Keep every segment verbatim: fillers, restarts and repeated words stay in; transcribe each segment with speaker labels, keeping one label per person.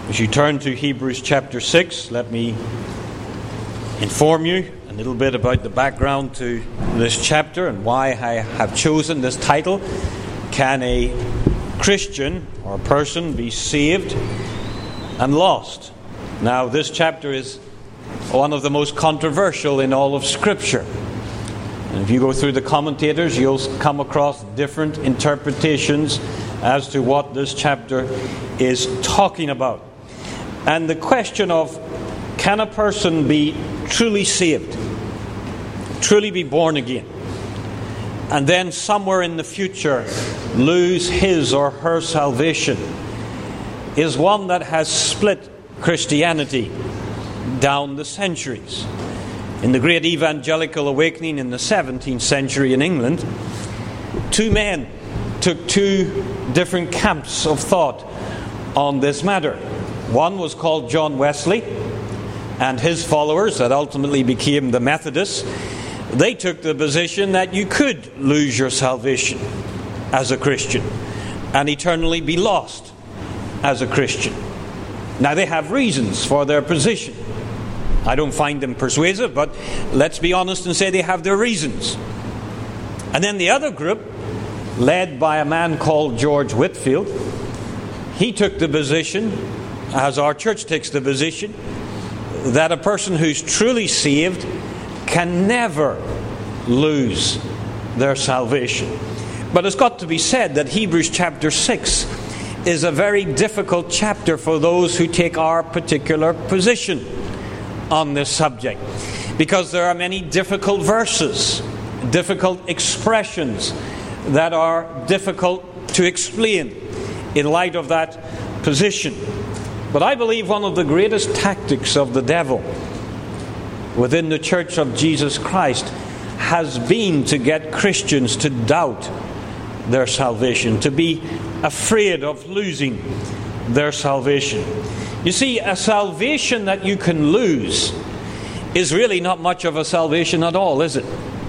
Speaker 1: As you turn to Hebrews chapter six, let me inform you a little bit about the background to this chapter and why I have chosen this title. Can a Christian or a person be saved and lost? Now, this chapter is one of the most controversial in all of Scripture. And if you go through the commentators, you'll come across different interpretations as to what this chapter is talking about. And the question of, can a person be truly saved, truly be born again, and then somewhere in the future lose his or her salvation, is one that has split Christianity down the centuries. In the great evangelical awakening in the seventeenth century in England, two men took two different camps of thought on this matter. One was called John Wesley, and his followers that ultimately became the Methodists. They took the position that you could lose your salvation as a Christian and eternally be lost as a Christian. Now, they have reasons for their position. I don't find them persuasive, but let's be honest and say they have their reasons. And then the other group, led by a man called George Whitefield, he took the position, as our church takes the position, that a person who's truly saved can never lose their salvation. But it's got to be said that Hebrews chapter six is a very difficult chapter for those who take our particular position on this subject, because there are many difficult verses, difficult expressions that are difficult to explain in light of that position. But I believe one of the greatest tactics of the devil within the Church of Jesus Christ has been to get Christians to doubt their salvation, to be afraid of losing their salvation. You see, a salvation that you can lose is really not much of a salvation at all, is it?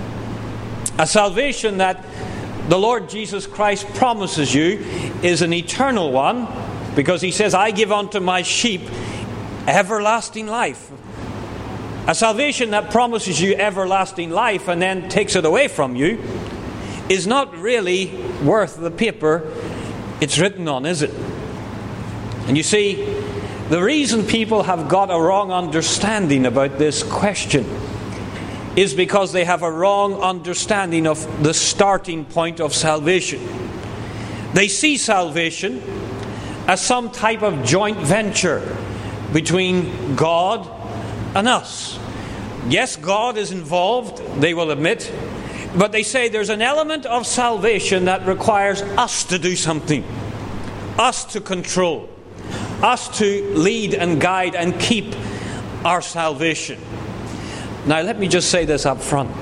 Speaker 1: A salvation that the Lord Jesus Christ promises you is an eternal one, because he says, I give unto my sheep everlasting life. A salvation that promises you everlasting life and then takes it away from you is not really worth the paper it's written on, is it? And you see, the reason people have got a wrong understanding about this question is because they have a wrong understanding of the starting point of salvation. They see salvation as some type of joint venture between God and us. Yes, God is involved, they will admit, but they say there's an element of salvation that requires us to do something, us to control, us to lead and guide and keep our salvation. Now, let me just say this up front.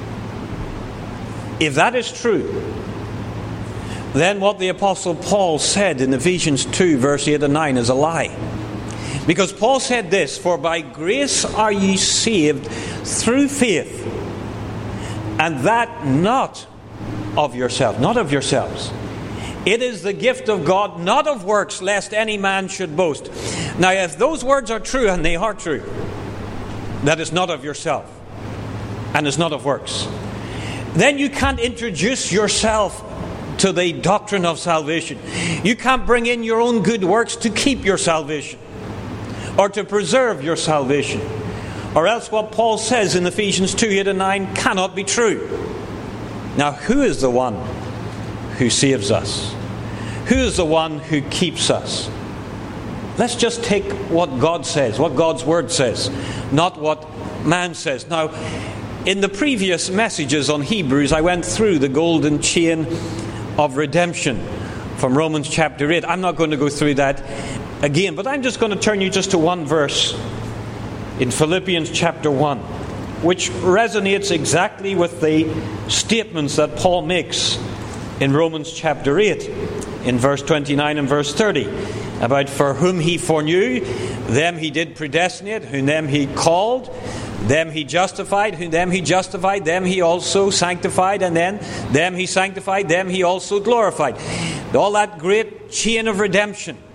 Speaker 1: If that is true, then what the Apostle Paul said in Ephesians two, verse eight and nine is a lie. Because Paul said this, for by grace are ye saved through faith, and that not of yourself, not of yourselves. It is the gift of God, not of works, lest any man should boast. Now, if those words are true, and they are true, that is not of yourself, and is not of works, then you can't introduce yourself to the doctrine of salvation. You can't bring in your own good works to keep your salvation or to preserve your salvation, or else what Paul says in Ephesians two, eight and nine cannot be true. Now, who is the one who saves us? Who is the one who keeps us? Let's just take what God says, what God's Word says, not what man says. Now, in the previous messages on Hebrews, I went through the golden chain of redemption from Romans chapter eight. I'm not going to go through that again, but I'm just going to turn you just to one verse in Philippians chapter one, which resonates exactly with the statements that Paul makes in Romans chapter eight, in verse twenty-nine and verse thirty, about for whom he foreknew, them he did predestinate, whom them he called, them he justified, whom them he justified, them he also sanctified, and then them he sanctified, them he also glorified. All that great chain of redemption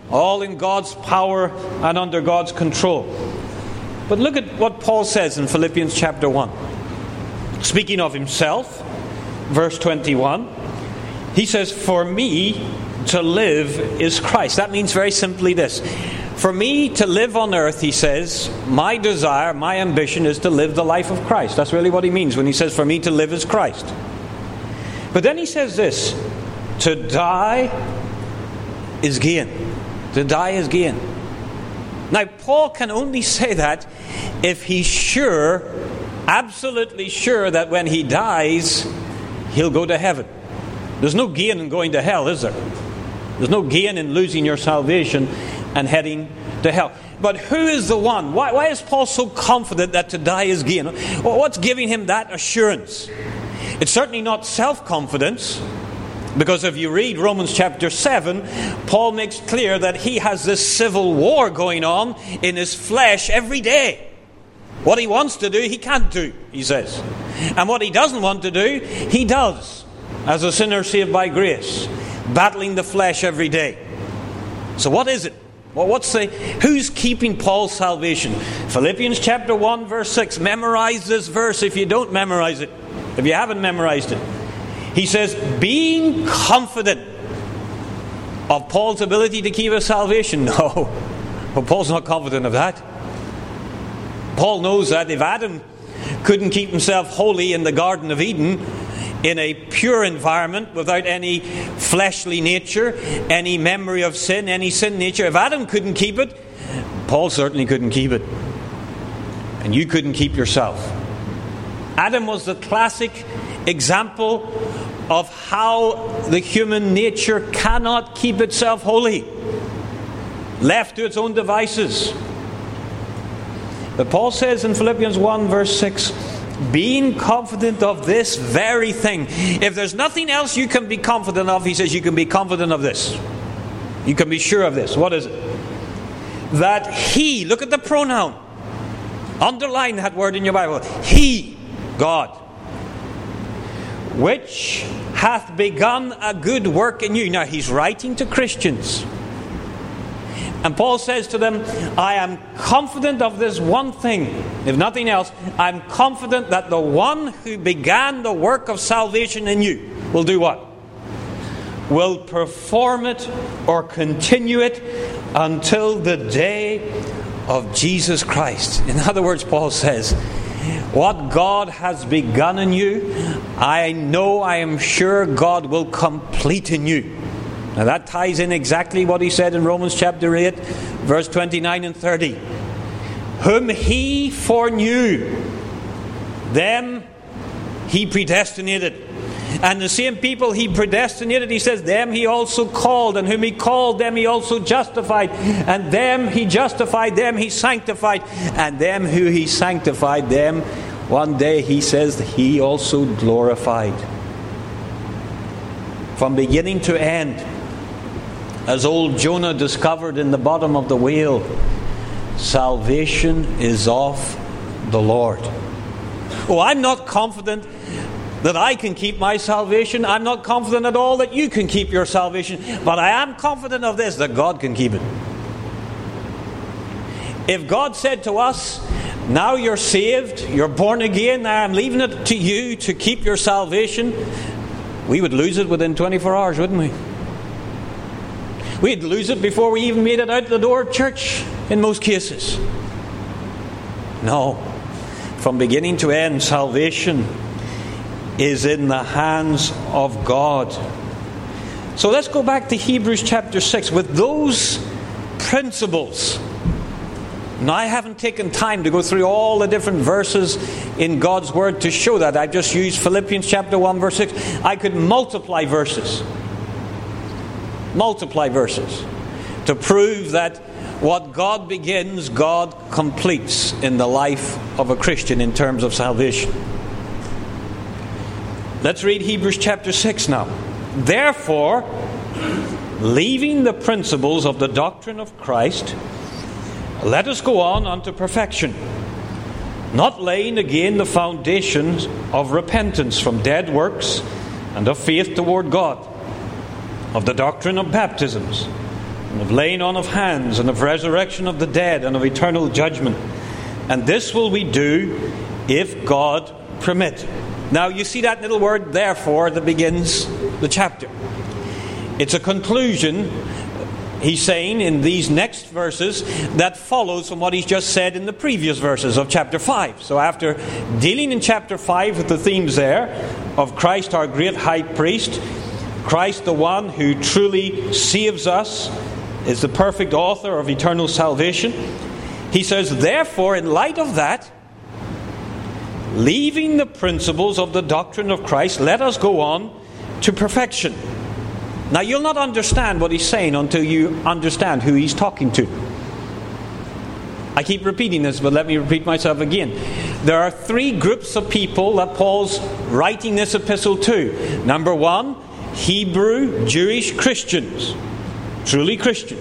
Speaker 1: all in God's power and under God's control. But look at what Paul says in Philippians chapter one. Speaking of himself, verse twenty-one, he says, "For me to live is Christ." That means very simply this. For me to live on earth, he says, my desire, my ambition is to live the life of Christ. That's really what he means when he says, for me to live is Christ. But then he says this, to die is gain. To die is gain. Now, Paul can only say that if he's sure, absolutely sure, that when he dies, he'll go to heaven. There's no gain in going to hell, is there? There's no gain in losing your salvation and heading to hell. But who is the one? Why, why is Paul so confident that to die is gain? Well, what's giving him that assurance? It's certainly not self-confidence, because if you read Romans chapter seven, Paul makes clear that he has this civil war going on in his flesh every day. What he wants to do, he can't do, he says. And what he doesn't want to do, he does, as a sinner saved by grace, battling the flesh every day. So what is it? Well, what's the, who's keeping Paul's salvation? Philippians chapter one, verse six. Memorize this verse if you don't memorize it. If you haven't memorized it. He says, being confident of Paul's ability to keep his salvation. No. Well, Paul's not confident of that. Paul knows that if Adam couldn't keep himself holy in the Garden of Eden, in a pure environment without any fleshly nature, any memory of sin, any sin nature, if Adam couldn't keep it, Paul certainly couldn't keep it. And you couldn't keep yourself. Adam was the classic example of how the human nature cannot keep itself holy, left to its own devices. But Paul says in Philippians one verse six, being confident of this very thing. If there's nothing else you can be confident of, he says you can be confident of this. You can be sure of this. What is it? That he, look at the pronoun. Underline that word in your Bible. He, God, which hath begun a good work in you. Now he's writing to Christians. And Paul says to them, I am confident of this one thing. If nothing else, I'm confident that the one who began the work of salvation in you will do what? Will perform it or continue it until the day of Jesus Christ. In other words, Paul says, what God has begun in you, I know, I am sure God will complete in you. Now that ties in exactly what he said in Romans chapter eight, verse twenty-nine and thirty. Whom he foreknew, them he predestinated. And the same people he predestinated, he says, them he also called. And whom he called, them he also justified. And them he justified, them he sanctified. And them who he sanctified, them one day he says he also glorified. From beginning to end, as old Jonah discovered in the bottom of the whale, salvation is of the Lord. Oh, I'm not confident that I can keep my salvation. I'm not confident at all that you can keep your salvation. But I am confident of this, that God can keep it. If God said to us, now you're saved, you're born again, now I'm leaving it to you to keep your salvation, we would lose it within twenty-four hours, wouldn't we? We'd lose it before we even made it out the door of church, in most cases. No. From beginning to end, salvation is in the hands of God. So let's go back to Hebrews chapter six with those principles. Now, I haven't taken time to go through all the different verses in God's Word to show that. I've just used Philippians chapter one verse six. I could multiply verses. Multiply verses to prove that what God begins, God completes in the life of a Christian in terms of salvation. Let's read Hebrews chapter six now. Therefore, leaving the principles of the doctrine of Christ, let us go on unto perfection, not laying again the foundations of repentance from dead works and of faith toward God, of the doctrine of baptisms, and of laying on of hands, and of resurrection of the dead, and of eternal judgment. And this will we do if God permit. Now you see that little word therefore that begins the chapter. It's a conclusion, he's saying, in these next verses that follows from what he's just said in the previous verses of chapter five. So after dealing in chapter five with the themes there of Christ our great high priest, Christ the one who truly saves us, is the perfect author of eternal salvation, he says, therefore, in light of that, leaving the principles of the doctrine of Christ, let us go on to perfection. Now, you'll not understand what he's saying until you understand who he's talking to. I keep repeating this, but let me repeat myself again. There are three groups of people that Paul's writing this epistle to. Number one, Hebrew Jewish Christians, truly Christian,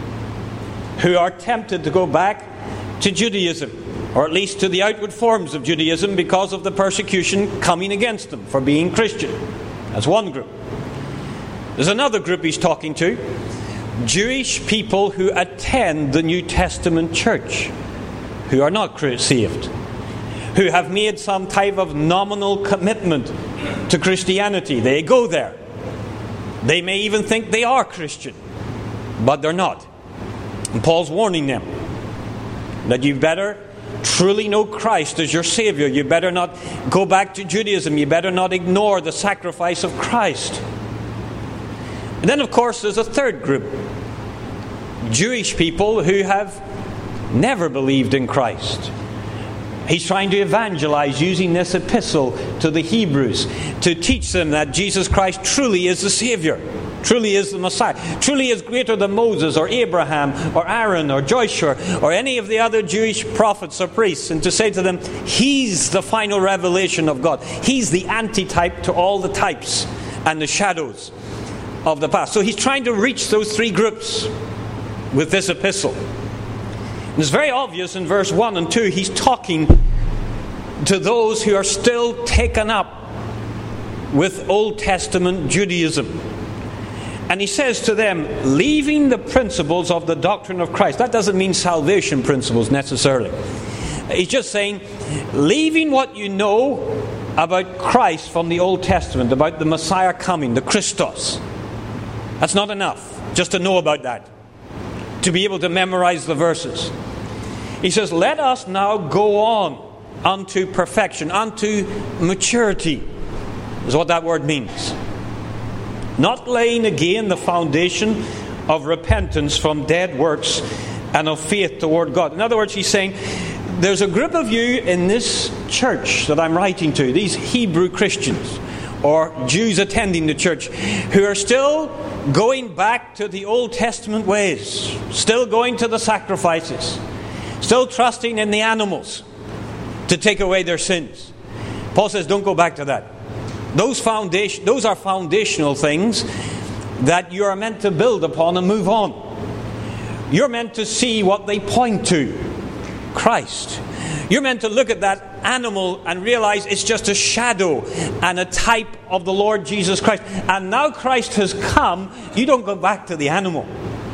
Speaker 1: who are tempted to go back to Judaism, or at least to the outward forms of Judaism, because of the persecution coming against them for being Christian. That's one group. There's another group he's talking to, Jewish people who attend the New Testament church, who are not saved, who have made some type of nominal commitment to Christianity. They go there. They may even think they are Christian, but they're not. And Paul's warning them that you better truly know Christ as your Savior. You better not go back to Judaism. You better not ignore the sacrifice of Christ. And then, of course, there's a third group. Jewish people who have never believed in Christ. He's trying to evangelize using this epistle to the Hebrews to teach them that Jesus Christ truly is the Savior, truly is the Messiah, truly is greater than Moses or Abraham or Aaron or Joshua or any of the other Jewish prophets or priests, and to say to them, He's the final revelation of God. He's the antitype to all the types and the shadows of the past. So he's trying to reach those three groups with this epistle. And it's very obvious in verse one and two, he's talking to those who are still taken up with Old Testament Judaism. And he says to them, leaving the principles of the doctrine of Christ. That doesn't mean salvation principles necessarily. He's just saying, leaving what you know about Christ from the Old Testament, about the Messiah coming, the Christos. That's not enough just to know about that, to be able to memorize the verses. He says, let us now go on unto perfection, unto maturity, is what that word means. Not laying again the foundation of repentance from dead works and of faith toward God. In other words, he's saying, there's a group of you in this church that I'm writing to, these Hebrew Christians, or Jews attending the church, who are still going back to the Old Testament ways, still going to the sacrifices, still trusting in the animals to take away their sins. Paul says, don't go back to that. Those foundation, those are foundational things that you are meant to build upon and move on. You're meant to see what they point to, Christ. You're meant to look at that animal and realize it's just a shadow and a type of the Lord Jesus Christ. And now Christ has come, you don't go back to the animal.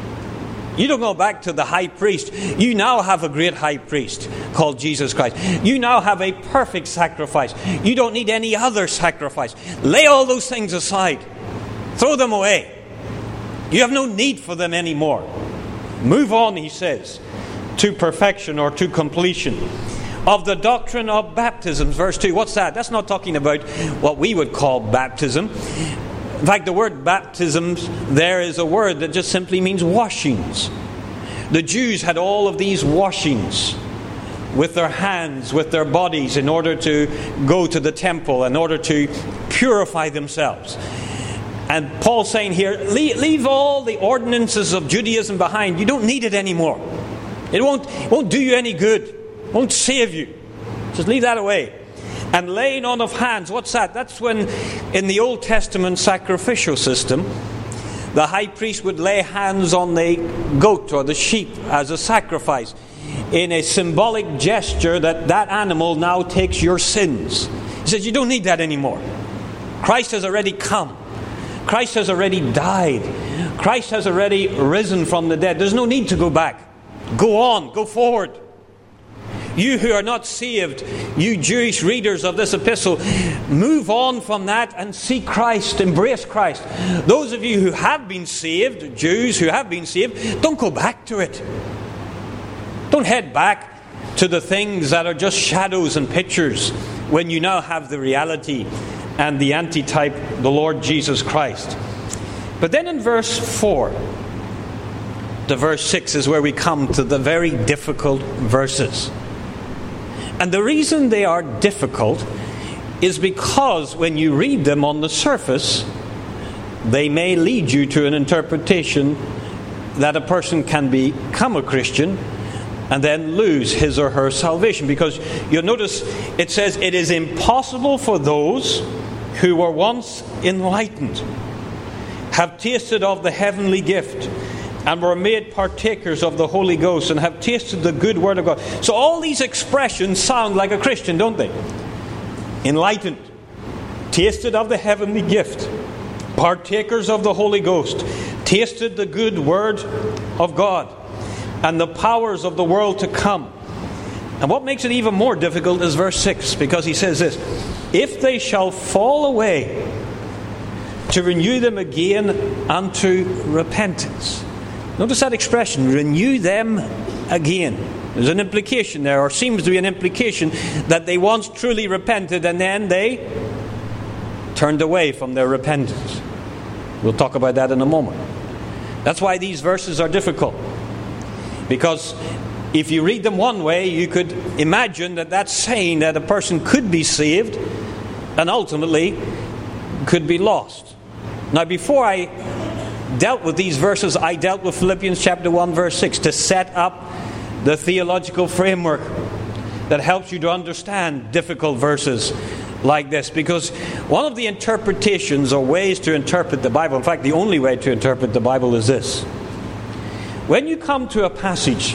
Speaker 1: You don't go back to the high priest. You now have a great high priest called Jesus Christ. You now have a perfect sacrifice. You don't need any other sacrifice. Lay all those things aside. Throw them away. You have no need for them anymore. Move on, he says, to perfection or to completion of the doctrine of baptism. Verse two. What's that? That's not talking about what we would call baptism. In fact, the word baptisms there is a word that just simply means washings. The Jews had all of these washings with their hands, with their bodies, in order to go to the temple, in order to purify themselves. And Paul's saying here, leave, leave all the ordinances of Judaism behind. You don't need it anymore. It won't, it won't do you any good. It won't save you. Just leave that away. And laying on of hands, what's that? That's when in the Old Testament sacrificial system, the high priest would lay hands on the goat or the sheep as a sacrifice in a symbolic gesture that that animal now takes your sins. He says, you don't need that anymore. Christ has already come. Christ has already died Christ has already risen from the dead. There's no need to go back. Go on, go forward. You who are not saved, you Jewish readers of this epistle, move on from that and see Christ, embrace Christ. Those of you who have been saved, Jews who have been saved, don't go back to it. Don't head back to the things that are just shadows and pictures when you now have the reality and the antitype, the Lord Jesus Christ. But then in verse four to verse six is where we come to the very difficult verses. And the reason they are difficult is because when you read them on the surface, they may lead you to an interpretation that a person can become a Christian and then lose his or her salvation. Because you'll notice it says it is impossible for those who were once enlightened, have tasted of the heavenly gift, and were made partakers of the Holy Ghost, and have tasted the good word of God. So all these expressions sound like a Christian, don't they? Enlightened, tasted of the heavenly gift, partakers of the Holy Ghost, tasted the good word of God, and the powers of the world to come. And what makes it even more difficult is verse six, because he says this: if they shall fall away, to renew them again unto repentance. Notice that expression, renew them again. There's an implication there, or seems to be an implication, that they once truly repented and then they turned away from their repentance. We'll talk about that in a moment. That's why these verses are difficult. Because if you read them one way, you could imagine that that's saying that a person could be saved and ultimately could be lost. Now, before I dealt with these verses, I dealt with Philippians chapter one verse six to set up the theological framework that helps you to understand difficult verses like this. Because one of the interpretations or ways to interpret the Bible, in fact the only way to interpret the Bible, is this: when you come to a passage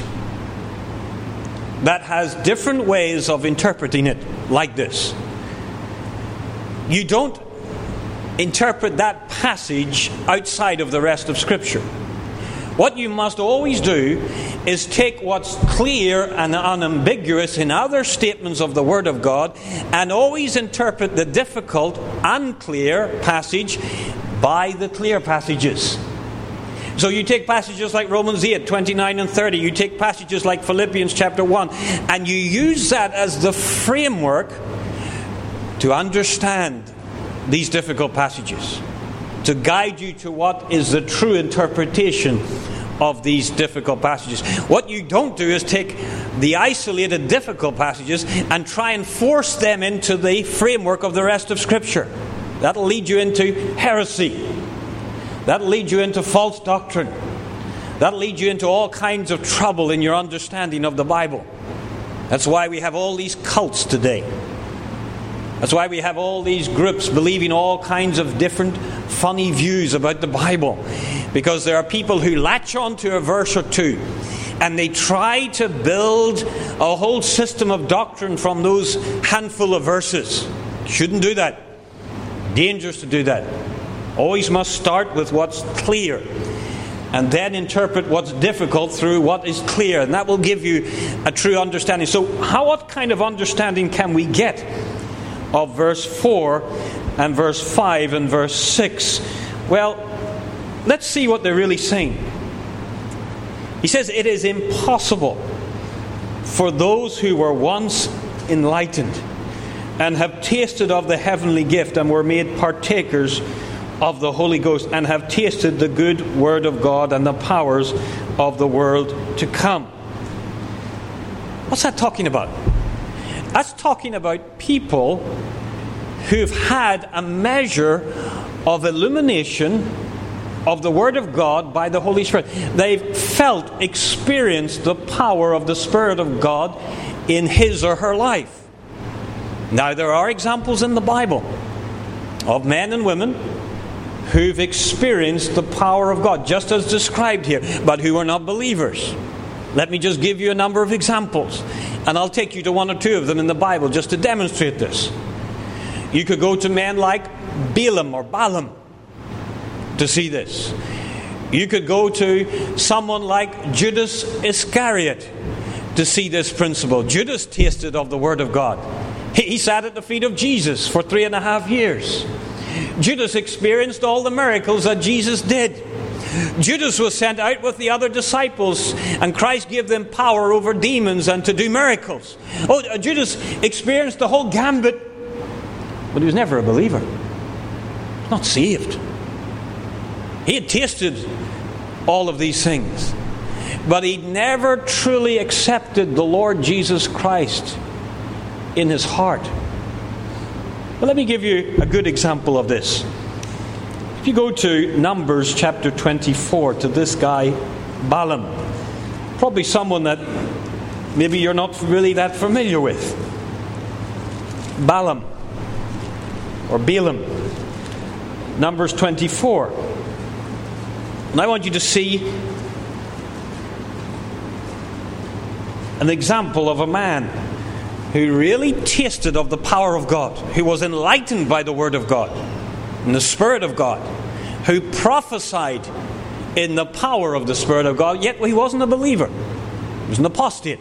Speaker 1: that has different ways of interpreting it like this, you don't interpret that passage outside of the rest of Scripture. What you must always do is take what's clear and unambiguous in other statements of the Word of God and always interpret the difficult, unclear passage by the clear passages. So you take passages like Romans eight, twenty-nine and thirty, you take passages like Philippians chapter one, and you use that as the framework to understand these difficult passages, to guide you to what is the true interpretation of these difficult passages. What you don't do is take the isolated difficult passages and try and force them into the framework of the rest of Scripture. That'll lead you into heresy. That'll lead you into false doctrine. That'll lead you into all kinds of trouble in your understanding of the Bible. That's why we have all these cults today. That's why we have all these groups believing all kinds of different funny views about the Bible. Because there are people who latch on to a verse or two and they try to build a whole system of doctrine from those handful of verses. Shouldn't do that. Dangerous to do that. Always must start with what's clear and then interpret what's difficult through what is clear. And that will give you a true understanding. So how, what kind of understanding can we get of verse four and verse five and verse six? Well, let's see what they're really saying. He says, it is impossible for those who were once enlightened and have tasted of the heavenly gift and were made partakers of the Holy Ghost and have tasted the good word of God and the powers of the world to come. What's that talking about? That's talking about people who've had a measure of illumination of the Word of God by the Holy Spirit. They've felt, experienced the power of the Spirit of God in his or her life. Now, there are examples in the Bible of men and women who've experienced the power of God, just as described here, but who are not believers. Let me just give you a number of examples. And I'll take you to one or two of them in the Bible just to demonstrate this. You could go to men like Balaam or Balaam to see this. You could go to someone like Judas Iscariot to see this principle. Judas tasted of the Word of God. He, he sat at the feet of Jesus for three and a half years. Judas experienced all the miracles that Jesus did. Judas was sent out with the other disciples, and Christ gave them power over demons and to do miracles. Oh, Judas experienced the whole gambit, but he was never a believer. Not saved. He had tasted all of these things, but he never truly accepted the Lord Jesus Christ in his heart. But let me give you a good example of this. If you go to Numbers chapter twenty-four, to this guy Balaam, probably someone that maybe you're not really that familiar with. Balaam or Balaam, Numbers twenty-four. And I want you to see an example of a man who really tasted of the power of God, who was enlightened by the Word of God and the Spirit of God, who prophesied in the power of the Spirit of God, yet he wasn't a believer. He was an apostate.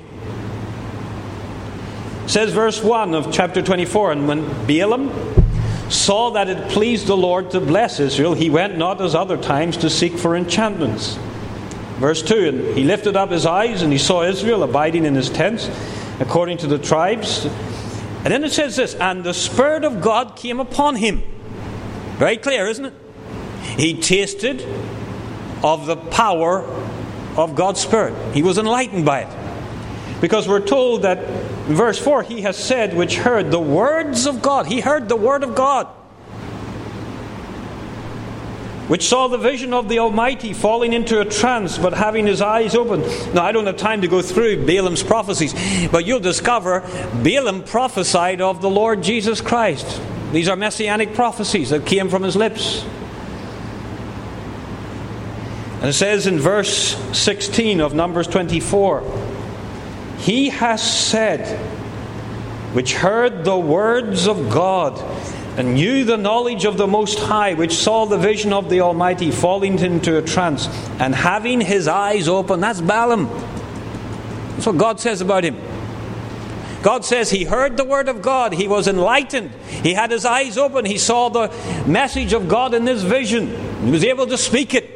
Speaker 1: It says verse one of chapter twenty-four, and when Balaam saw that it pleased the Lord to bless Israel, he went not as other times to seek for enchantments. Verse two, and he lifted up his eyes, and he saw Israel abiding in his tents, according to the tribes. And then it says this, and the Spirit of God came upon him. Very clear, isn't it? He tasted of the power of God's Spirit. He was enlightened by it. Because we're told that in verse four, he has said, which heard the words of God. He heard the Word of God. Which saw the vision of the Almighty, falling into a trance, but having his eyes open. Now, I don't have time to go through Balaam's prophecies, but you'll discover Balaam prophesied of the Lord Jesus Christ. These are messianic prophecies that came from his lips. And it says in verse sixteen of Numbers twenty-four, he has said, which heard the words of God, and knew the knowledge of the Most High, which saw the vision of the Almighty, falling into a trance, and having his eyes open. That's Balaam. That's what God says about him. God says he heard the Word of God. He was enlightened. He had his eyes open. He saw the message of God in this vision. He was able to speak it.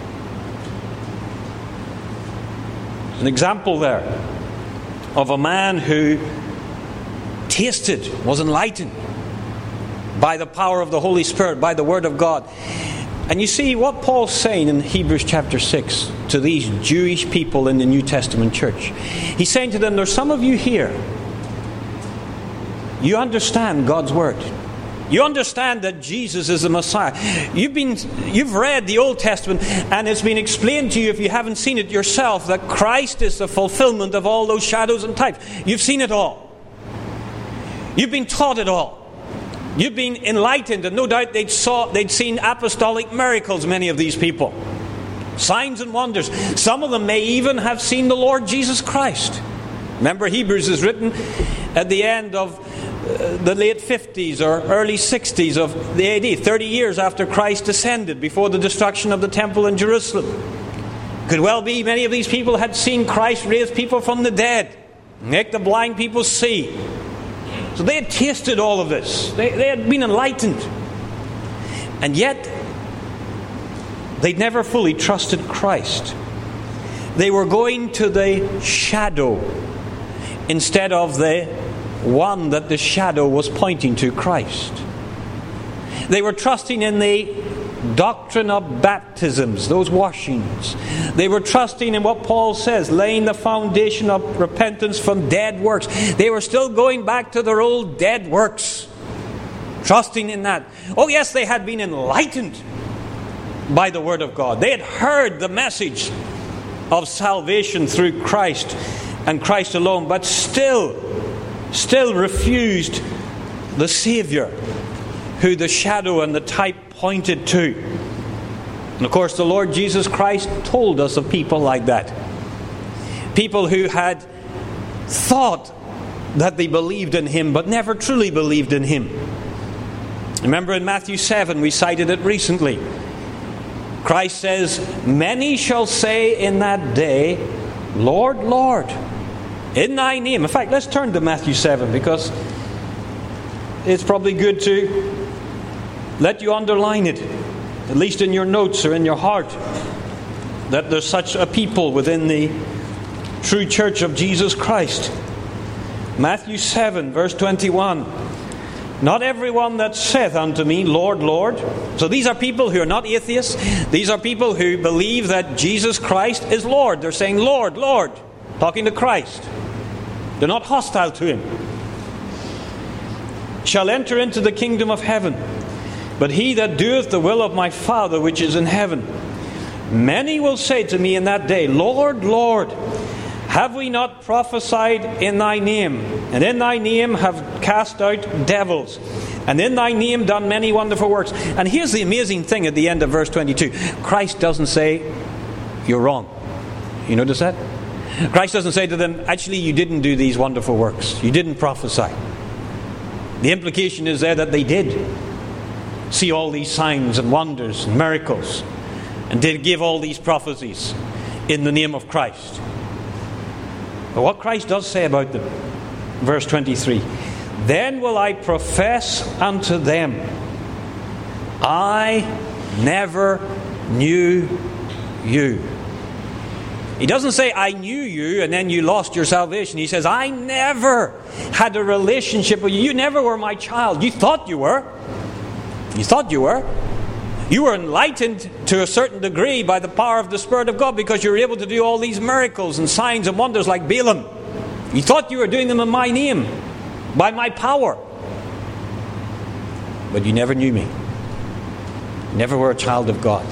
Speaker 1: There's an example there of a man who tasted, was enlightened by the power of the Holy Spirit, by the Word of God. And you see what Paul's saying in Hebrews chapter six to these Jewish people in the New Testament church. He's saying to them, there's some of you here, you understand God's Word. You understand that Jesus is the Messiah. You've been, you've read the Old Testament, and it's been explained to you, if you haven't seen it yourself, that Christ is the fulfillment of all those shadows and types. You've seen it all. You've been taught it all. You've been enlightened, and no doubt they'd saw, they'd seen apostolic miracles, many of these people. Signs and wonders. Some of them may even have seen the Lord Jesus Christ. Remember, Hebrews is written at the end of uh, the late fifties or early sixties of the A D, thirty years after Christ ascended, before the destruction of the temple in Jerusalem. Could well be many of these people had seen Christ raise people from the dead, make the blind people see. So they had tasted all of this. They, they had been enlightened. And yet, they'd never fully trusted Christ. They were going to the shadow instead of the one that the shadow was pointing to, Christ. They were trusting in the doctrine of baptisms, those washings. They were trusting in what Paul says, laying the foundation of repentance from dead works. They were still going back to their old dead works, trusting in that. Oh yes, they had been enlightened by the Word of God. They had heard the message of salvation through Christ and Christ alone, but still, still refused the Savior, who the shadow and the type pointed to. And of course, the Lord Jesus Christ told us of people like that. People who had thought that they believed in Him, but never truly believed in Him. Remember in Matthew seven, we cited it recently. Christ says, many shall say in that day, Lord, Lord, in thy name. In fact, let's turn to Matthew seven, because it's probably good to let you underline it, at least in your notes or in your heart, that there's such a people within the true church of Jesus Christ. Matthew seven, verse twenty-one. Not everyone that saith unto me, Lord, Lord. So these are people who are not atheists. These are people who believe that Jesus Christ is Lord. They're saying, Lord, Lord, talking to Christ. They're not hostile to Him. Shall enter into the kingdom of heaven. But he that doeth the will of my Father which is in heaven. Many will say to me in that day, Lord, Lord, have we not prophesied in thy name? And in thy name have cast out devils. And in thy name done many wonderful works. And here's the amazing thing at the end of verse twenty-two. Christ doesn't say, you're wrong. You notice that? Christ doesn't say to them, actually you didn't do these wonderful works. You didn't prophesy. The implication is there that they did see all these signs and wonders and miracles, and did give all these prophecies in the name of Christ. But what Christ does say about them, verse twenty-three, then will I profess unto them, I never knew you. He doesn't say, I knew you and then you lost your salvation. He says, I never had a relationship with you. You never were my child. You thought you were. You thought you were. You were enlightened to a certain degree by the power of the Spirit of God, because you were able to do all these miracles and signs and wonders like Balaam. You thought you were doing them in my name, by my power. But you never knew me. You never were a child of God.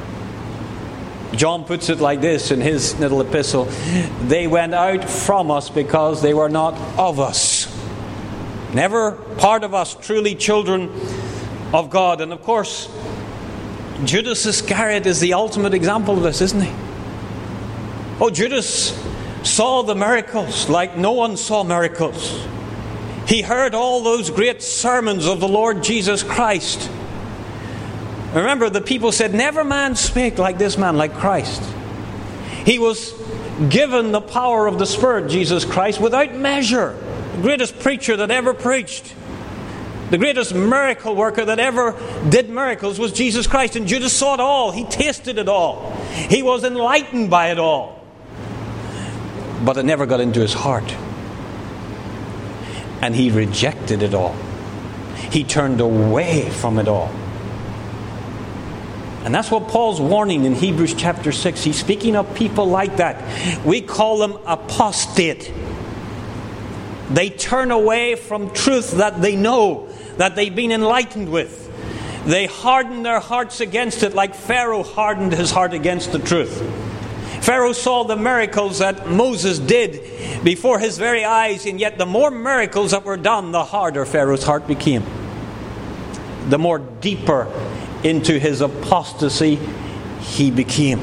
Speaker 1: John puts it like this in his little epistle. They went out from us because they were not of us. Never part of us, truly children of God. And of course, Judas Iscariot is the ultimate example of this, isn't he? Oh, Judas saw the miracles like no one saw miracles. He heard all those great sermons of the Lord Jesus Christ. Remember, the people said, never man spake like this man, like Christ. He was given the power of the Spirit, Jesus Christ, without measure. The greatest preacher that ever preached. The greatest miracle worker that ever did miracles was Jesus Christ. And Judas saw it all. He tasted it all. He was enlightened by it all. But it never got into his heart. And he rejected it all. He turned away from it all. And that's what Paul's warning in Hebrews chapter six. He's speaking of people like that. We call them apostate. They turn away from truth that they know, that they've been enlightened with. They harden their hearts against it, like Pharaoh hardened his heart against the truth. Pharaoh saw the miracles that Moses did before his very eyes, and yet the more miracles that were done, the harder Pharaoh's heart became. The more deeper into his apostasy he became.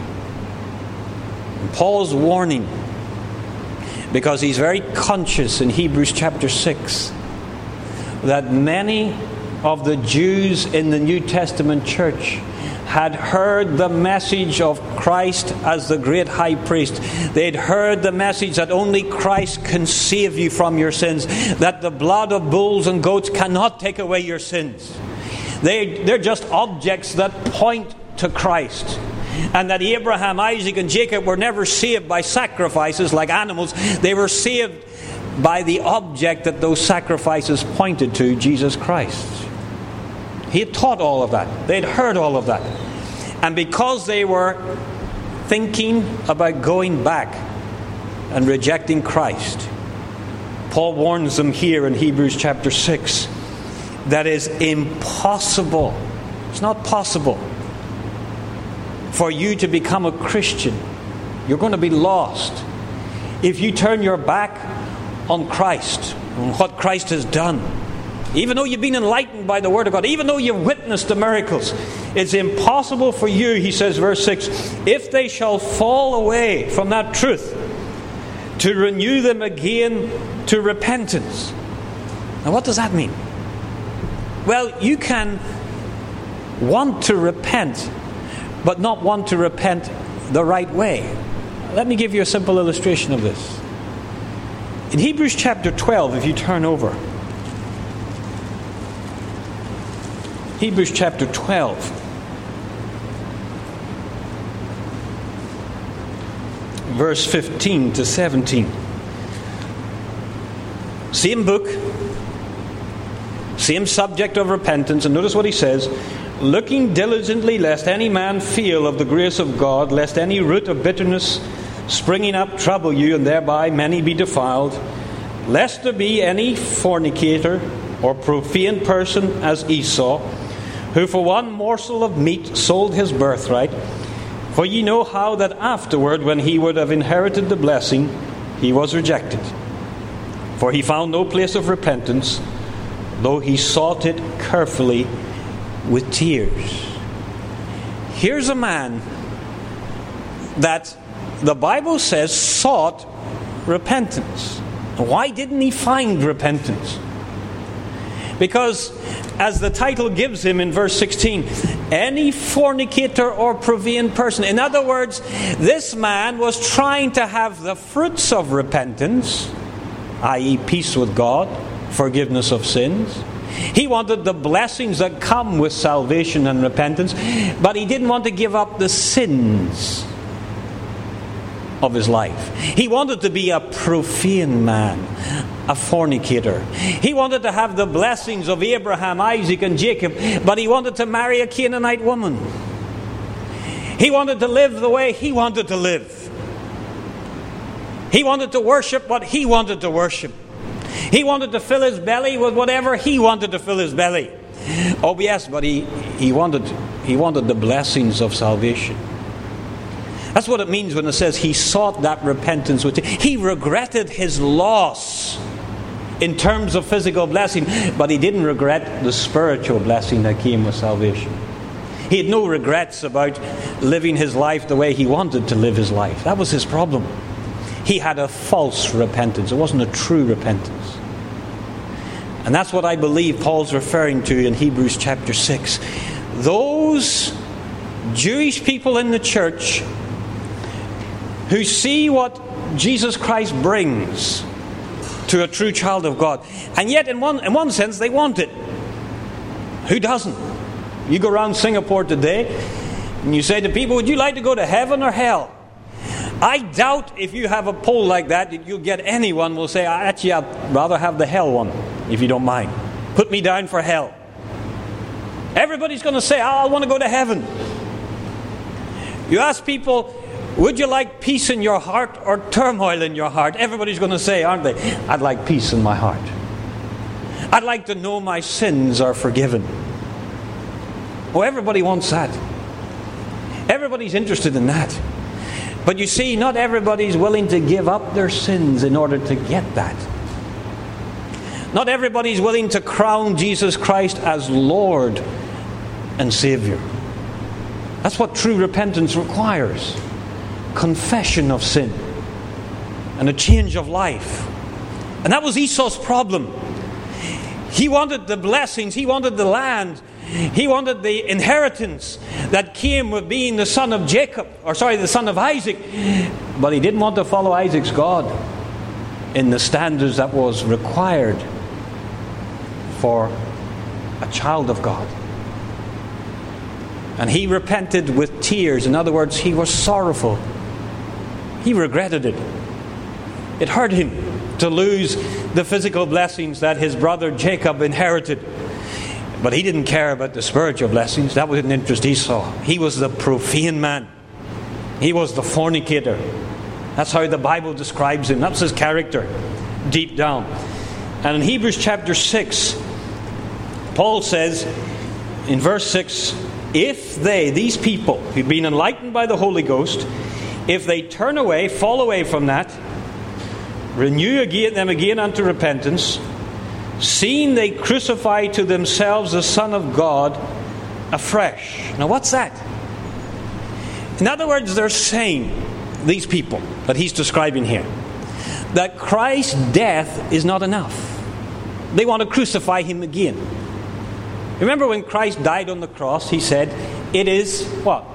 Speaker 1: And Paul's warning, because he's very conscious in Hebrews chapter six that many of the Jews in the New Testament church had heard the message of Christ as the great high priest. They'd heard the message that only Christ can save you from your sins, that the blood of bulls and goats cannot take away your sins. They, they're just objects that point to Christ. And that Abraham, Isaac and Jacob were never saved by sacrifices like animals. They were saved by the object that those sacrifices pointed to, Jesus Christ. He had taught all of that. They'd heard all of that. And because they were thinking about going back and rejecting Christ, Paul warns them here in Hebrews chapter six that is impossible. It's not possible for you to become a Christian. You're going to be lost if you turn your back on Christ, on what Christ has done. Even though you've been enlightened by the Word of God, even though you've witnessed the miracles, it's impossible for you, he says, verse six, if they shall fall away from that truth, to renew them again to repentance. Now what does that mean? Well, you can want to repent, but not want to repent the right way. Let me give you a simple illustration of this. In Hebrews chapter twelve, if you turn over. Hebrews chapter twelve. Verse fifteen to seventeen. Same book. Same subject of repentance. And notice what he says. Looking diligently, lest any man fail of the grace of God, lest any root of bitterness springing up trouble you, and thereby many be defiled, lest there be any fornicator or profane person as Esau, who for one morsel of meat sold his birthright. For ye know how that afterward, when he would have inherited the blessing, he was rejected. For he found no place of repentance, though he sought it carefully with tears. Here's a man that the Bible says sought repentance. Why didn't he find repentance? Because, as the title gives him in verse sixteen, any fornicator or profane person. In other words, this man was trying to have the fruits of repentance, that is peace with God, forgiveness of sins. He wanted the blessings that come with salvation and repentance, but he didn't want to give up the sins of his life. He wanted to be a profane man, a fornicator. He wanted to have the blessings of Abraham, Isaac, and Jacob, but he wanted to marry a Canaanite woman. He wanted to live the way he wanted to live. He wanted to worship what he wanted to worship. He wanted to fill his belly with whatever he wanted to fill his belly. Oh yes, but he, he wanted he wanted the blessings of salvation. That's what it means when it says he sought that repentance. With he regretted his loss in terms of physical blessing, but he didn't regret the spiritual blessing that came with salvation. He had no regrets about living his life the way he wanted to live his life. That was his problem. He had a false repentance. It wasn't a true repentance. And that's what I believe Paul's referring to in Hebrews chapter six. Those Jewish people in the church who see what Jesus Christ brings to a true child of God, and yet in one, in one sense they want it. Who doesn't? You go around Singapore today and you say to people, would you like to go to heaven or hell? I doubt if you have a poll like that, that you'll get anyone will say, actually I'd rather have the hell one, if you don't mind. Put me down for hell. Everybody's going to say, oh, I want to go to heaven. You ask people, would you like peace in your heart or turmoil in your heart? Everybody's going to say, aren't they? I'd like peace in my heart. I'd like to know my sins are forgiven. Oh, everybody wants that. Everybody's interested in that. But you see, not everybody's willing to give up their sins in order to get that. Not everybody's willing to crown Jesus Christ as Lord and Savior. That's what true repentance requires. Confession of sin and a change of life. And that was Esau's problem. He wanted the blessings, he wanted the land, he wanted the inheritance that came with being the son of Jacob, or sorry, the son of Isaac. But he didn't want to follow Isaac's God in the standards that was required for a child of God. And he repented with tears. In other words, he was sorrowful. He regretted it. It hurt him to lose the physical blessings that his brother Jacob inherited. But he didn't care about the spiritual blessings. That wouldn't interest Esau. He was the profane man. He was the fornicator. That's how the Bible describes him. That's his character, deep down. And in Hebrews chapter six, Paul says in verse six, if they, these people who've been enlightened by the Holy Ghost, if they turn away, fall away from that, renew again them again unto repentance, seeing they crucify to themselves the Son of God afresh. Now what's that? In other words, they're saying, these people that he's describing here, that Christ's death is not enough. They want to crucify him again. Remember when Christ died on the cross, he said, it is what?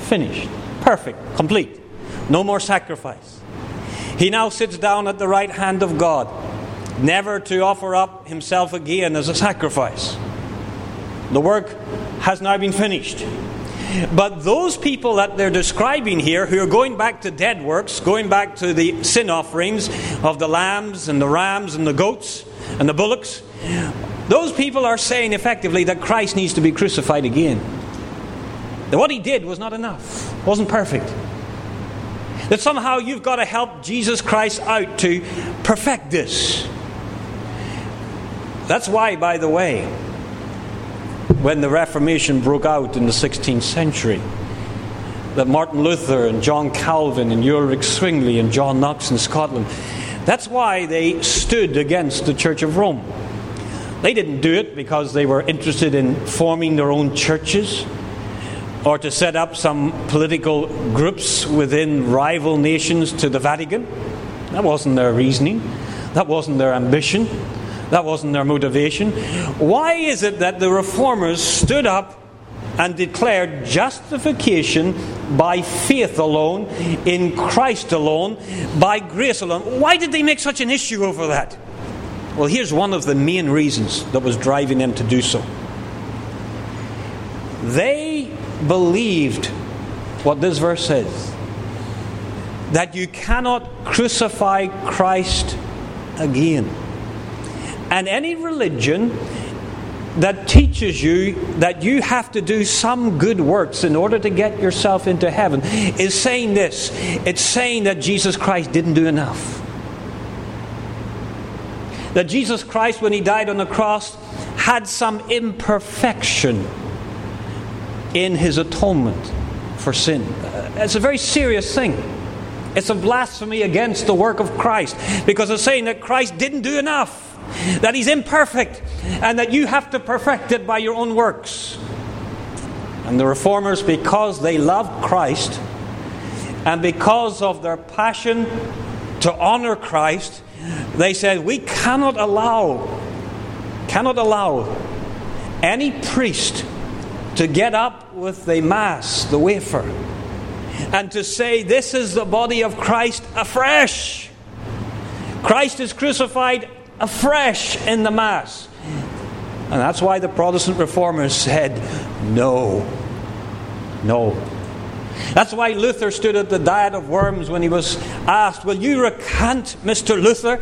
Speaker 1: finished, perfect, complete. No more sacrifice. He now sits down at the right hand of God, never to offer up himself again as a sacrifice. The work has now been finished. But those people that they're describing here, who are going back to dead works, going back to the sin offerings of the lambs and the rams and the goats and the bullocks, those people are saying effectively that Christ needs to be crucified again. That what he did was not enough, wasn't perfect. That somehow you've got to help Jesus Christ out to perfect this. That's why, by the way, when the Reformation broke out in the sixteenth century, that Martin Luther and John Calvin and Ulrich Zwingli and John Knox in Scotland, that's why they stood against the Church of Rome. They didn't do it because they were interested in forming their own churches or to set up some political groups within rival nations to the Vatican. That wasn't their reasoning. That wasn't their ambition. That wasn't their motivation. Why is it that the Reformers stood up and declared justification by faith alone, in Christ alone, by grace alone? Why did they make such an issue over that? Well, here's one of the main reasons that was driving them to do so. They believed what this verse says, that you cannot crucify Christ again. And any religion that teaches you that you have to do some good works in order to get yourself into heaven is saying this. It's saying that Jesus Christ didn't do enough. That Jesus Christ, when he died on the cross, had some imperfection in his atonement for sin. It's a very serious thing. It's a blasphemy against the work of Christ, because it's saying that Christ didn't do enough, that he's imperfect, and that you have to perfect it by your own works. And the Reformers, because they loved Christ and because of their passion to honor Christ, they said, we cannot allow cannot allow any priest to get up with the Mass, the wafer, and to say, this is the body of Christ afresh. Christ is crucified afresh in the Mass. And that's why the Protestant Reformers said, no. No. That's why Luther stood at the Diet of Worms when he was asked, will you recant, Mister Luther?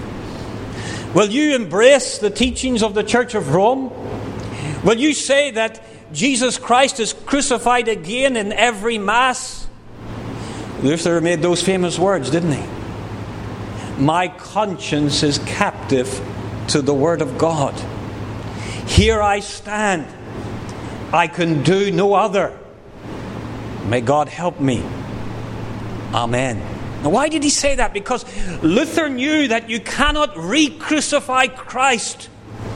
Speaker 1: Will you embrace the teachings of the Church of Rome? Will you say that Jesus Christ is crucified again in every Mass? Luther made those famous words, didn't he? My conscience is captive to the Word of God. Here I stand. I can do no other. May God help me. Amen. Now, why did he say that? Because Luther knew that you cannot re-crucify Christ.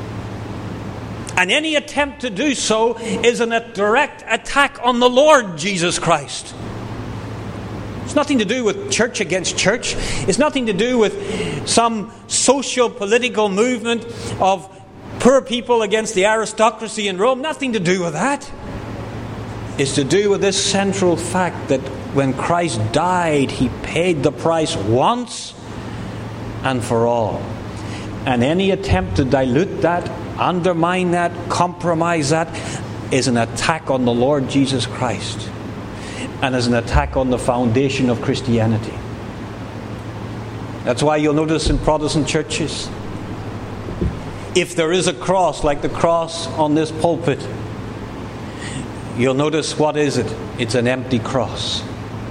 Speaker 1: And any attempt to do so is a direct attack on the Lord Jesus Christ. It's nothing to do with church against church. It's nothing to do with some social political movement of poor people against the aristocracy in Rome. Nothing to do with that. It's to do with this central fact that when Christ died, he paid the price once and for all. And any attempt to dilute that, undermine that, compromise that, is an attack on the Lord Jesus Christ, and is an attack on the foundation of Christianity. That's why you'll notice in Protestant churches, if there is a cross like the cross on this pulpit, you'll notice, what is it? It's an empty cross.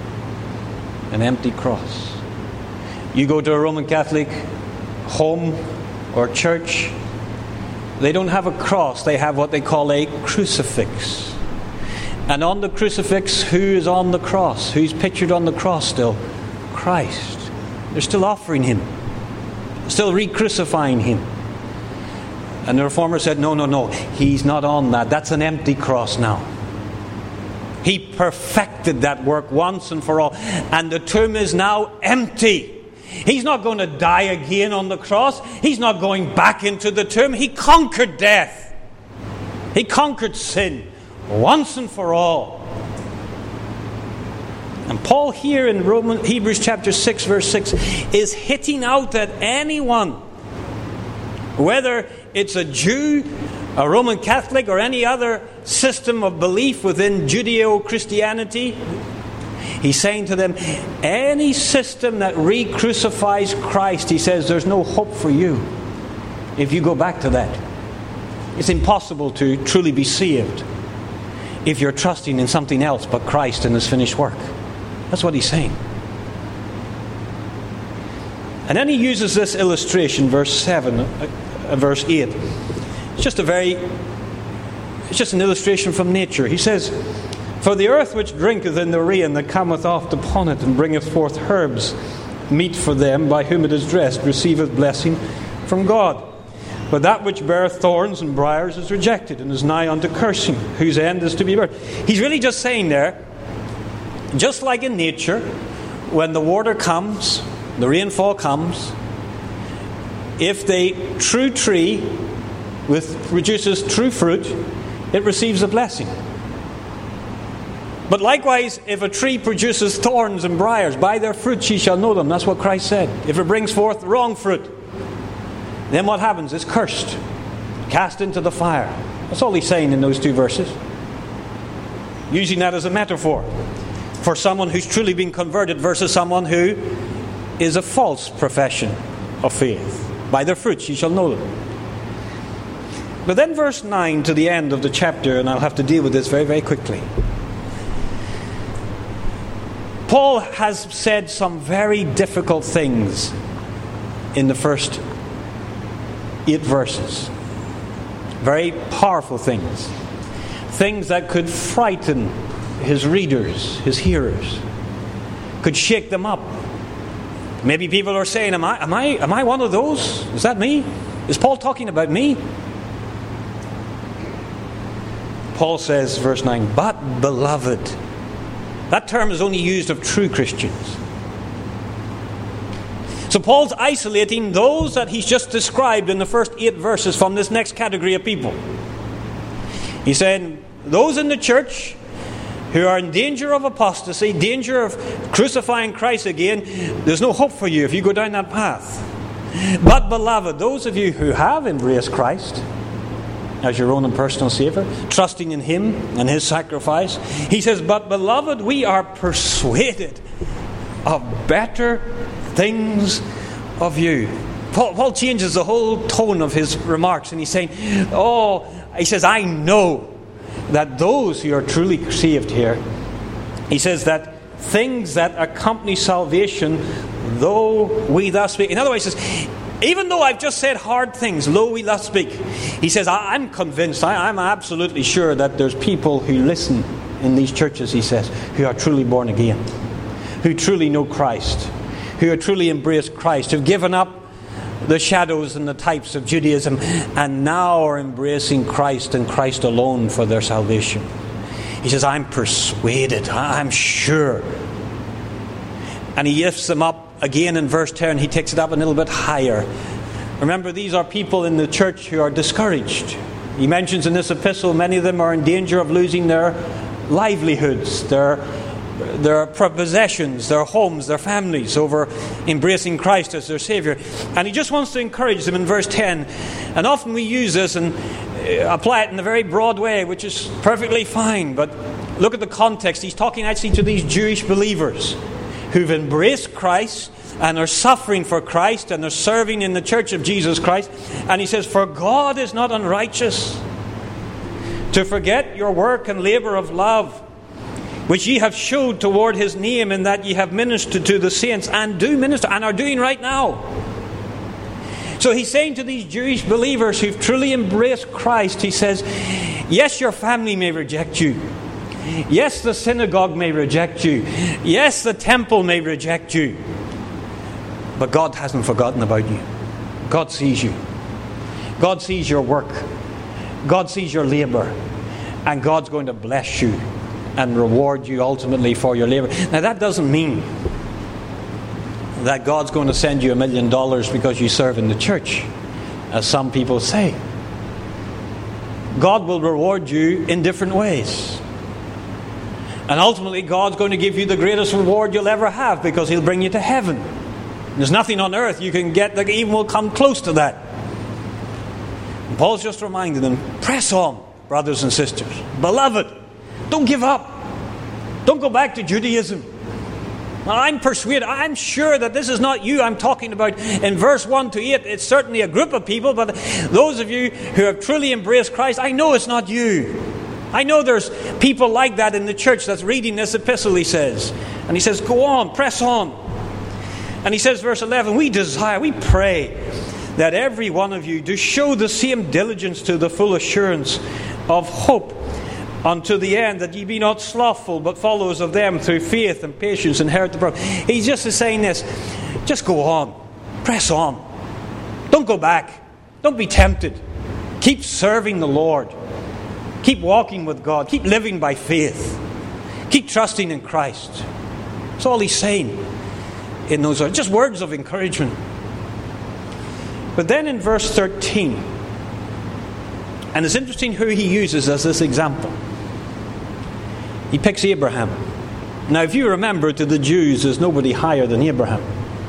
Speaker 1: An empty cross. You go to a Roman Catholic home or church, they don't have a cross. They have what they call a crucifix. And on the crucifix, who is on the cross? Who's pictured on the cross still? Christ. They're still offering him. Still re-crucifying him. And the Reformer said, no, no, no. He's not on that. That's an empty cross now. He perfected that work once and for all. And the tomb is now empty. He's not going to die again on the cross. He's not going back into the tomb. He conquered death. He conquered sin once and for all. And Paul here in Roman, Hebrews chapter six, verse six, is hitting out at anyone, whether it's a Jew, a Roman Catholic, or any other system of belief within Judeo-Christianity. He's saying to them, any system that re-crucifies Christ, he says, there's no hope for you if you go back to that. It's impossible to truly be saved if you're trusting in something else but Christ and His finished work. That's what he's saying. And then he uses this illustration, verse seven, uh, verse eight. It's just a very, it's just an illustration from nature. He says, for the earth which drinketh in the rain that cometh oft upon it, and bringeth forth herbs, meat for them by whom it is dressed, receiveth blessing from God. But that which beareth thorns and briars is rejected, and is nigh unto cursing, whose end is to be burned. He's really just saying there, just like in nature, when the water comes, the rainfall comes, if the true tree with produces true fruit, it receives a blessing. But likewise, if a tree produces thorns and briars, by their fruits ye shall know them. That's what Christ said. If it brings forth the wrong fruit, then what happens? It's cursed, cast into the fire. That's all he's saying in those two verses. Using that as a metaphor for someone who's truly been converted versus someone who is a false profession of faith. By their fruits ye shall know them. But then verse nine to the end of the chapter, and I'll have to deal with this very, very quickly. Paul has said some very difficult things in the first eight verses. Very powerful things. Things that could frighten his readers, his hearers. Could shake them up. Maybe people are saying, am I, am I, am I one of those? Is that me? Is Paul talking about me? Paul says, verse nine, but beloved. That term is only used of true Christians. So Paul's isolating those that he's just described in the first eight verses from this next category of people. He's saying, those in the church who are in danger of apostasy, danger of crucifying Christ again, there's no hope for you if you go down that path. But beloved, those of you who have embraced Christ as your own and personal Savior, trusting in Him and His sacrifice, he says, but beloved, we are persuaded of better things of you. Paul, Paul changes the whole tone of his remarks, and he's saying, oh, he says, I know that those who are truly saved here, he says that things that accompany salvation, though we thus speak. In other words, he says, even though I've just said hard things, though we thus speak, he says, I'm convinced, I, I'm absolutely sure that there's people who listen in these churches, he says, who are truly born again, who truly know Christ, who have truly embraced Christ, who've given up the shadows and the types of Judaism, and now are embracing Christ and Christ alone for their salvation. He says, I'm persuaded, I'm sure. And he lifts them up again in verse ten. He takes it up a little bit higher. Remember, these are people in the church who are discouraged. He mentions in this epistle, many of them are in danger of losing their livelihoods, their their possessions, their homes, their families over embracing Christ as their Savior. And he just wants to encourage them in verse ten. And often we use this and apply it in a very broad way, which is perfectly fine. But look at the context. He's talking actually to these Jewish believers who've embraced Christ and are suffering for Christ and are serving in the church of Jesus Christ. And he says, for God is not unrighteous to forget your work and labour of love, which ye have showed toward His name, in that ye have ministered to the saints, and do minister, and are doing right now. So he's saying to these Jewish believers who've truly embraced Christ, he says, yes, your family may reject you. Yes, the synagogue may reject you. Yes, the temple may reject you. But God hasn't forgotten about you. God sees you. God sees your work. God sees your labour. And God's going to bless you and reward you ultimately for your labour. Now that doesn't mean that God's going to send you a million dollars because you serve in the church, as some people say. God will reward you in different ways. And ultimately, God's going to give you the greatest reward you'll ever have, because He'll bring you to heaven. There's nothing on earth you can get that even will come close to that. And Paul's just reminding them, press on, brothers and sisters. Beloved, don't give up. Don't go back to Judaism. Now, I'm persuaded, I'm sure that this is not you I'm talking about in verse one to eight. It's certainly a group of people, but those of you who have truly embraced Christ, I know it's not you. I know there's people like that in the church that's reading this epistle, he says. And he says, go on, press on. And he says, verse eleven, we desire, we pray that every one of you do show the same diligence to the full assurance of hope unto the end, that ye be not slothful, but followers of them through faith and patience inherit the promise. He's just saying this, just go on, press on. Don't go back. Don't be tempted. Keep serving the Lord. Keep walking with God. Keep living by faith. Keep trusting in Christ. That's all he's saying in those words. Just words of encouragement. But then in verse thirteen, and it's interesting who he uses as this example. He picks Abraham. Now, if you remember, to the Jews, there's nobody higher than Abraham.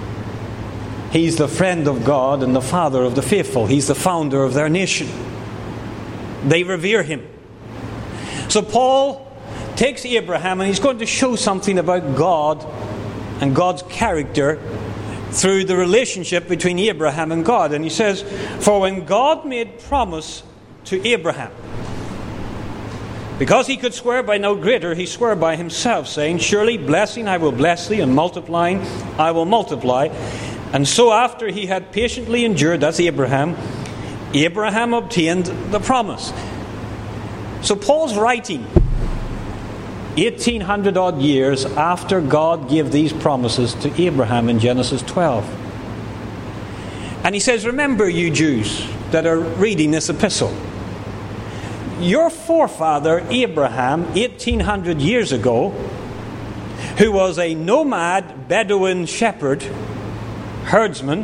Speaker 1: He's the friend of God and the father of the faithful. He's the founder of their nation. They revere him. So Paul takes Abraham and he's going to show something about God and God's character through the relationship between Abraham and God. And he says, for when God made promise to Abraham, because he could swear by no greater, he swore by himself, saying, surely blessing I will bless thee, and multiplying I will multiply. And so after he had patiently endured, that's Abraham, Abraham obtained the promise. So Paul's writing eighteen hundred odd years after God gave these promises to Abraham in Genesis twelve. And he says, remember, you Jews that are reading this epistle, your forefather Abraham, eighteen hundred years ago, who was a nomad Bedouin shepherd, herdsman,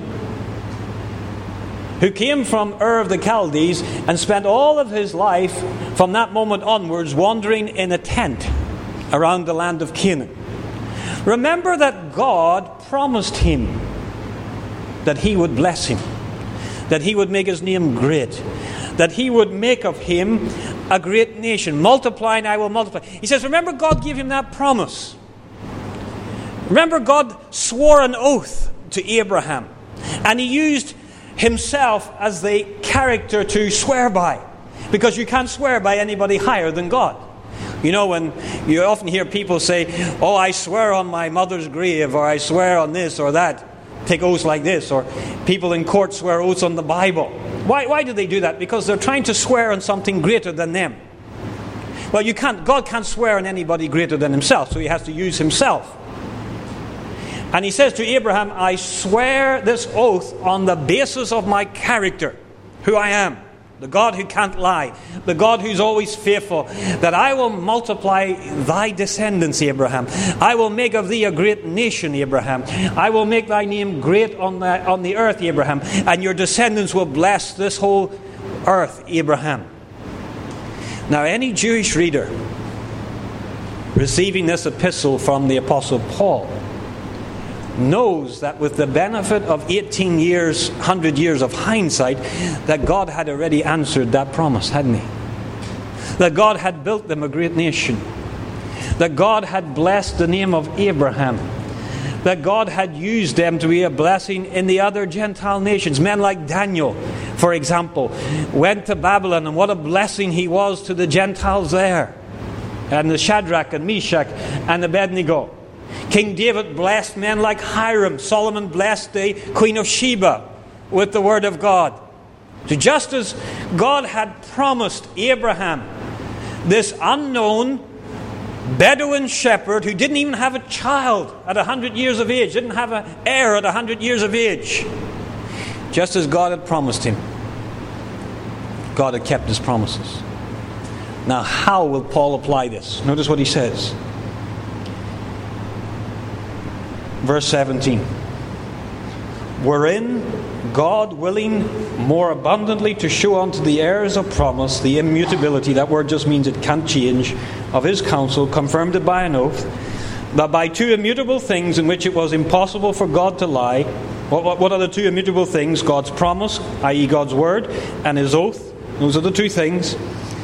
Speaker 1: who came from Ur of the Chaldees and spent all of his life from that moment onwards wandering in a tent around the land of Canaan. Remember that God promised him that he would bless him, that he would make his name great, that he would make of him a great nation. Multiply and I will multiply. He says, remember, God gave him that promise. Remember, God swore an oath to Abraham, and he used himself as the character to swear by, because you can't swear by anybody higher than God. You know, when you often hear people say, oh, I swear on my mother's grave, or I swear on this or that, take oaths like this, or people in court swear oaths on the Bible. Why, why do they do that? Because they're trying to swear on something greater than them. Well, you can't, God can't swear on anybody greater than himself, so he has to use himself. And he says to Abraham, I swear this oath on the basis of my character, who I am, the God who can't lie, the God who's always faithful, that I will multiply thy descendants, Abraham. I will make of thee a great nation, Abraham. I will make thy name great on the, on the earth, Abraham. And your descendants will bless this whole earth, Abraham. Now, any Jewish reader receiving this epistle from the Apostle Paul knows that with the benefit of eighteen years, one hundred years of hindsight, that God had already answered that promise, hadn't he? That God had built them a great nation. That God had blessed the name of Abraham. That God had used them to be a blessing in the other Gentile nations. Men like Daniel, for example, went to Babylon, and what a blessing he was to the Gentiles there. And the Shadrach and Meshach and Abednego. King David blessed men like Hiram. Solomon blessed the Queen of Sheba with the word of God. So just as God had promised Abraham, this unknown Bedouin shepherd who didn't even have a child at a hundred years of age, didn't have an heir at a hundred years of age, just as God had promised him, God had kept his promises. Now, how will Paul apply this? Notice what he says. Verse seventeen. Wherein God willing more abundantly to show unto the heirs of promise the immutability, that word just means it can't change, of his counsel, confirmed it by an oath, that by two immutable things in which it was impossible for God to lie. What, what, what are the two immutable things? God's promise, that is God's word, and his oath. Those are the two things.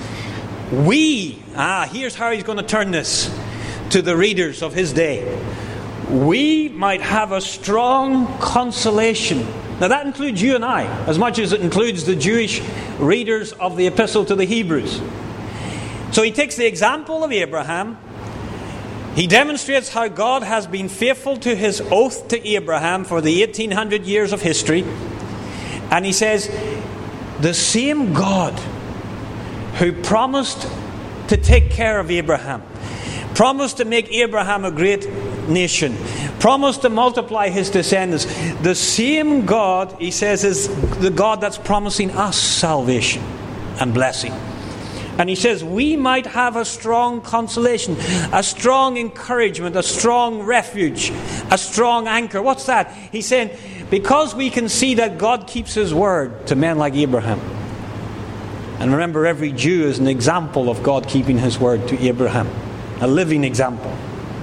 Speaker 1: We, ah, here's how he's going to turn this to the readers of his day. We might have a strong consolation. Now that includes you and I, as much as it includes the Jewish readers of the Epistle to the Hebrews. So he takes the example of Abraham. He demonstrates how God has been faithful to his oath to Abraham for the eighteen hundred years of history. And he says, the same God who promised to take care of Abraham, promised to make Abraham a great nation, promised to multiply his descendants, the same God, he says, is the God that's promising us salvation and blessing. And he says we might have a strong consolation, a strong encouragement, a strong refuge, a strong anchor. What's that? He's saying because we can see that God keeps his word to men like Abraham. And remember, every Jew is an example of God keeping his word to Abraham. A living example.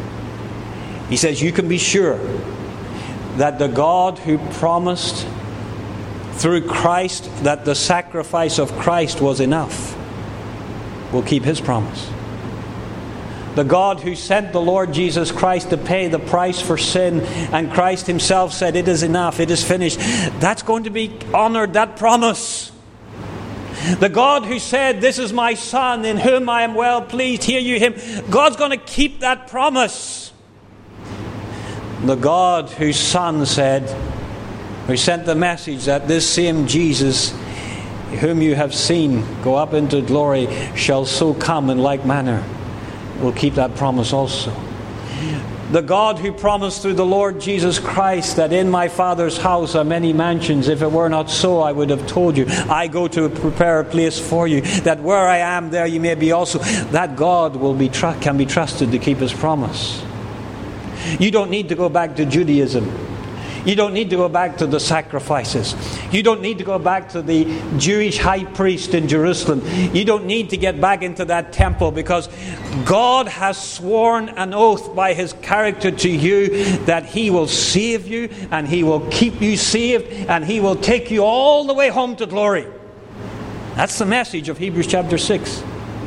Speaker 1: He says you can be sure that the God who promised through Christ that the sacrifice of Christ was enough will keep his promise. The God who sent the Lord Jesus Christ to pay the price for sin, and Christ himself said, it is enough, it is finished. That's going to be honoured, that promise. The God who said, this is my Son in whom I am well pleased, hear you him. God's going to keep that promise. The God whose Son said, who sent the message that this same Jesus whom you have seen go up into glory shall so come in like manner, will keep that promise also. The God who promised through the Lord Jesus Christ that in my Father's house are many mansions. If it were not so, I would have told you. I go to prepare a place for you, that where I am, there you may be also. That God will be tr- can be trusted to keep his promise. You don't need to go back to Judaism. You don't need to go back to the sacrifices. You don't need to go back to the Jewish high priest in Jerusalem. You don't need to get back into that temple, because God has sworn an oath by his character to you that he will save you, and he will keep you saved, and he will take you all the way home to glory. That's the message of Hebrews chapter six.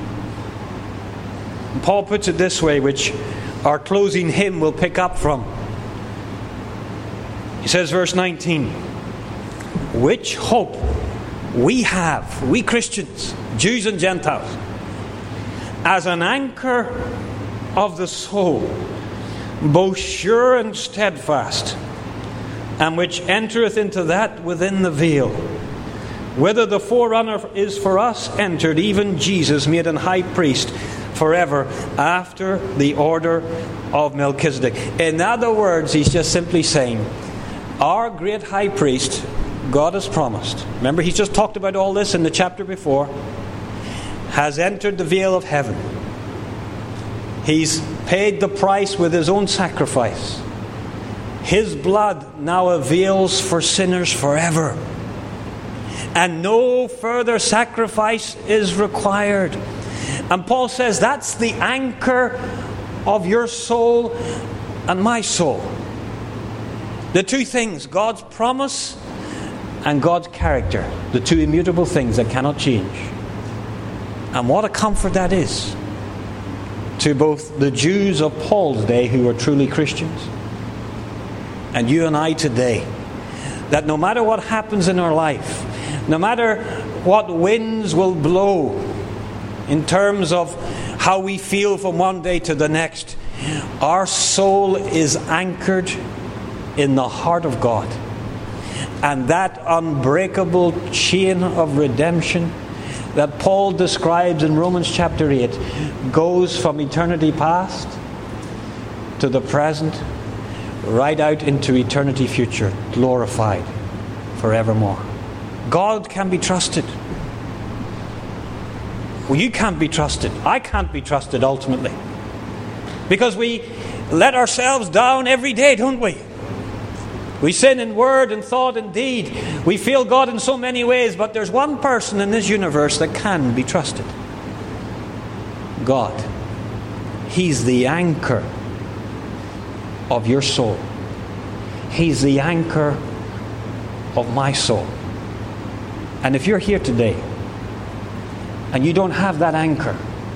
Speaker 1: And Paul puts it this way, which our closing hymn will pick up from. He says, verse nineteen, which hope we have, we Christians, Jews and Gentiles, as an anchor of the soul, both sure and steadfast, and which entereth into that within the veil, whither the forerunner is for us entered, even Jesus made an high priest forever after the order of Melchizedek. In other words, he's just simply saying, our great high priest, God has promised, remember he's just talked about all this in the chapter before, has entered the veil of heaven. He's paid the price with his own sacrifice. His blood now avails for sinners forever. And no further sacrifice is required. And Paul says that's the anchor of your soul and my soul. The two things, God's promise and God's character. The two immutable things that cannot change. And what a comfort that is to both the Jews of Paul's day who were truly Christians, and you and I today. That no matter what happens in our life, no matter what winds will blow in terms of how we feel from one day to the next, our soul is anchored in the heart of God. And that unbreakable chain of redemption that Paul describes in Romans chapter eight goes from eternity past to the present, right out into eternity future, glorified forevermore. God can be trusted. Well, you can't be trusted. I can't be trusted ultimately. Because we let ourselves down every day, don't we? We sin in word and thought and deed. We fail God in so many ways, but there's one person in this universe that can be trusted. God. He's the anchor of your soul. He's the anchor of my soul. And if you're here today and you don't have that anchor,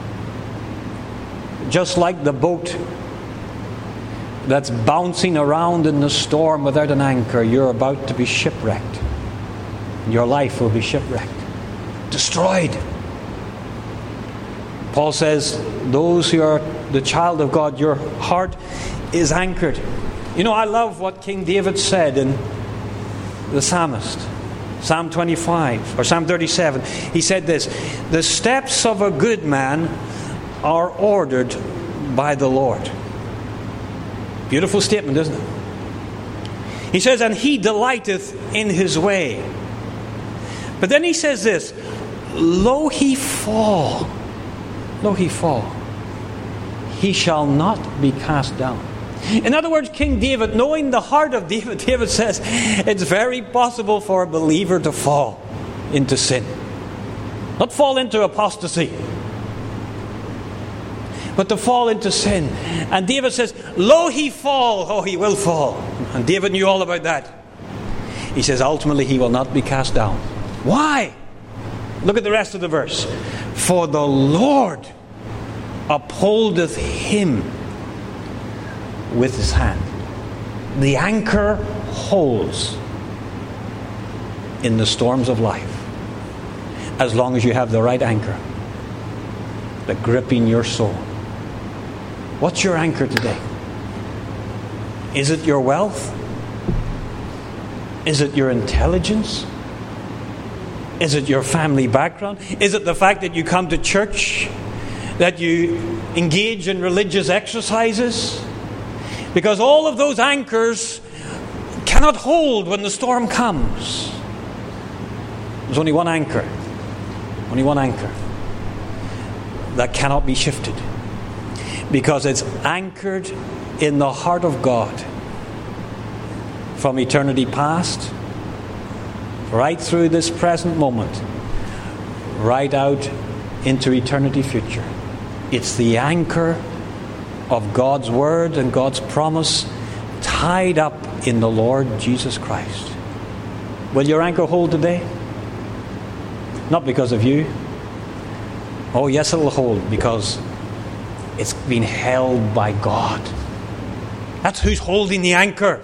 Speaker 1: just like the boat that's bouncing around in the storm without an anchor, you're about to be shipwrecked. Your life will be shipwrecked, destroyed. Paul says, those who are the child of God, your heart is anchored. You know, I love what King David said in the Psalmist, Psalm twenty-five, or Psalm thirty-seven. He said this, the steps of a good man are ordered by the Lord. Beautiful statement, isn't it? He says, and he delighteth in his way. But then he says this, lo he fall, lo he fall, he shall not be cast down. In other words, King David, knowing the heart of David, David says, it's very possible for a believer to fall into sin. Not fall into apostasy, but to fall into sin. And David says, lo he fall, oh he will fall. And David knew all about that. He says, ultimately he will not be cast down. Why? Look at the rest of the verse. For the Lord upholdeth him with his hand. The anchor holds in the storms of life, as long as you have the right anchor, the gripping your soul. What's your anchor today? Is it your wealth? Is it your intelligence? Is it your family background? Is it the fact that you come to church? That you engage in religious exercises? Because all of those anchors cannot hold when the storm comes. There's only one anchor. Only one anchor that cannot be shifted. Because it's anchored in the heart of God. From eternity past, right through this present moment, right out into eternity future. It's the anchor of God's word and God's promise tied up in the Lord Jesus Christ. Will your anchor hold today? Not because of you. Oh yes, it will hold because it's been held by God. That's who's holding the anchor.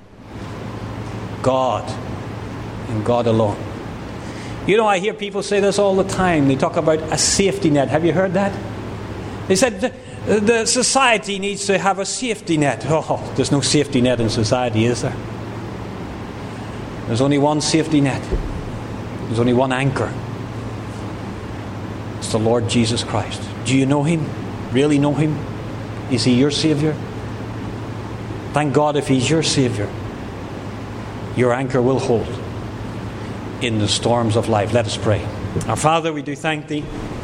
Speaker 1: God and God alone. You know, I hear people say this all the time. They talk about a safety net. Have you heard that? They said the, the society needs to have a safety net. Oh, there's no safety net in society, is there? There's only one safety net. There's only one anchor. It's the Lord Jesus Christ. Do you know him? Really know him? Is he your Savior? Thank God if he's your Savior. Your anchor will hold in the storms of life. Let us pray. Our Father, we do thank thee